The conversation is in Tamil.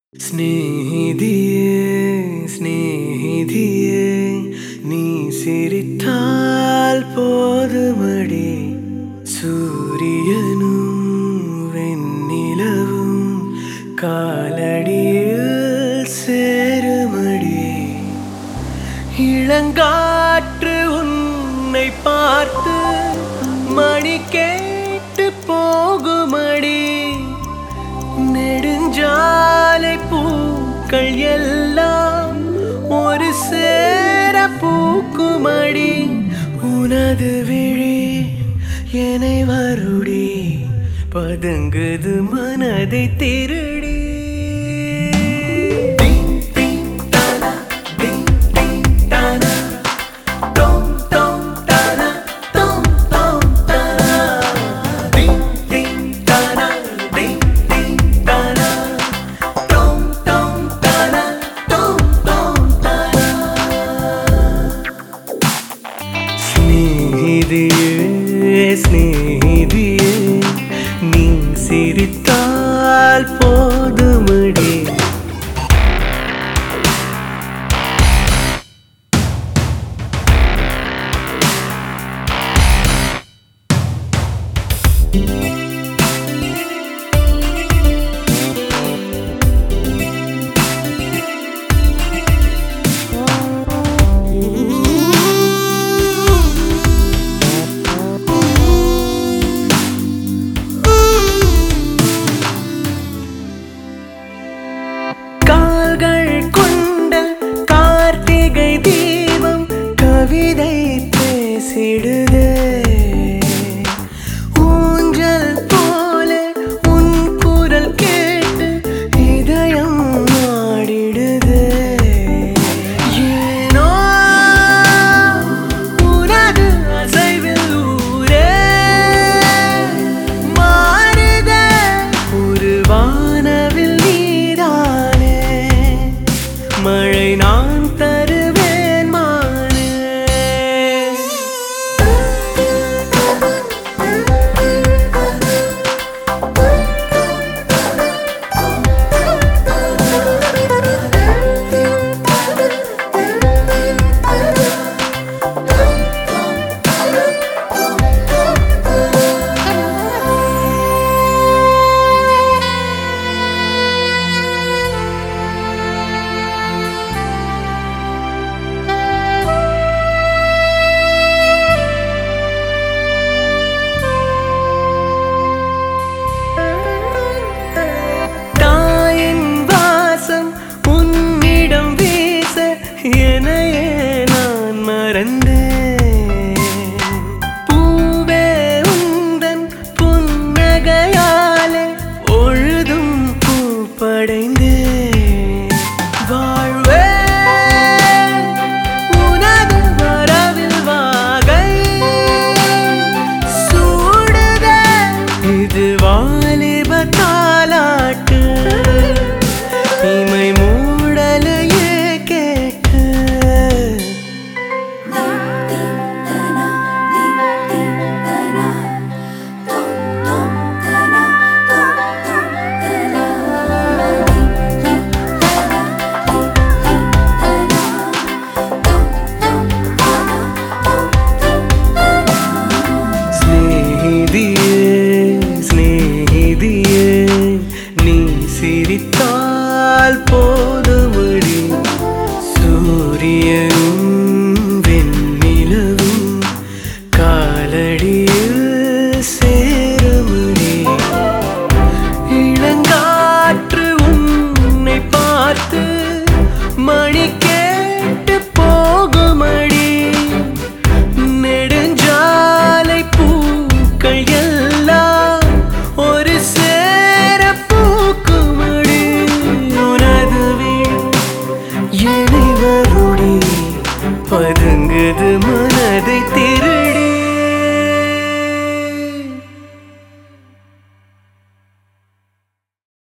സ്നേഹിതിയേ സ്നേഹിതിയേ നീ സിരിത്താൽ പോതുമടി സൂര്യനും വെണ്ണിലവും കാലടിയിൽ சேருமடி இளங்காற்று உன்னை பார்த்து மணி கேட்டு போகுமடி நெடுஞ்சாலை பூக்கள் எல்லாம் ஒரு சேர பூக்குமடி உனது விழி என்னை வருடி பதுங்குது மனதை திருடி സ്നേഹിതിയേ നീ സിരിത്താൽ പോതുമടി கவிதை பேசிடுதே ஊஞ்சல் போல உன் குரல் கேட்டு இதயம் ஆடிடுதே ஏனோ உனது அசைவில் ஊரே மாறுதே ஒரு வானவில் நீதானே மழை நான் தருவேன் என்னையே நான் மறந்தேன் பூவே உந்தன் புன்னகையாலே ஒழுதும் பூப்படைந்தேன் வாழ்வே உனது வரவில் வாகை சூடுதே இது வாலிப தாலாட்டு இமை மூடலையே സ്നേഹിതിയേ നീ സിരിത്താൽ പോതുമടി സൂര്യനും വെണ്ണിലവും കാലടിയിൽ சேருமடி இளங்காற்று உன்னை பார்த்து மணி கேட்டு போகுமடி நெடுஞ்சாலை பூக்கள் எல்லாம் ஒரு சேர பூக்குமடி உனது வீடு என்னை வருடி பதுங்குது மனதை